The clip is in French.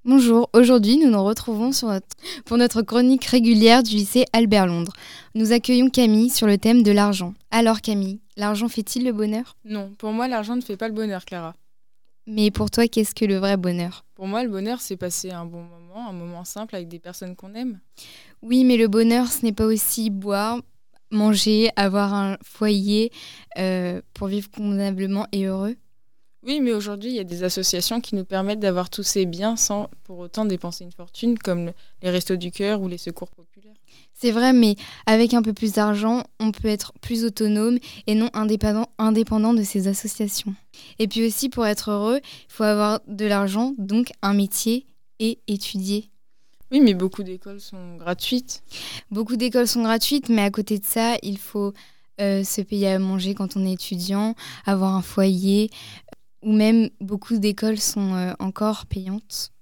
Bonjour, aujourd'hui nous nous retrouvons pour notre chronique régulière du lycée Albert Londres. Nous accueillons Camille sur le thème de l'argent. Alors Camille, l'argent fait-il le bonheur ? Non, pour moi, l'argent ne fait pas le bonheur, Clara. Mais pour toi, qu'est-ce que le vrai bonheur ? Pour moi, le bonheur, c'est passer un bon moment, un moment simple avec des personnes qu'on aime. Oui, mais le bonheur, ce n'est pas aussi boire, manger, avoir un foyer pour vivre convenablement et heureux. Oui, mais aujourd'hui, il y a des associations qui nous permettent d'avoir tous ces biens sans pour autant dépenser une fortune, comme les Restos du Cœur ou les Secours populaires. C'est vrai, mais avec un peu plus d'argent, on peut être plus autonome et non indépendant de ces associations. Et puis aussi, pour être heureux, il faut avoir de l'argent, donc un métier et étudier. Oui, mais beaucoup d'écoles sont gratuites. Beaucoup d'écoles sont gratuites, mais à côté de ça, il faut se payer à manger quand on est étudiant, avoir un foyer, ou même beaucoup d'écoles sont encore payantes.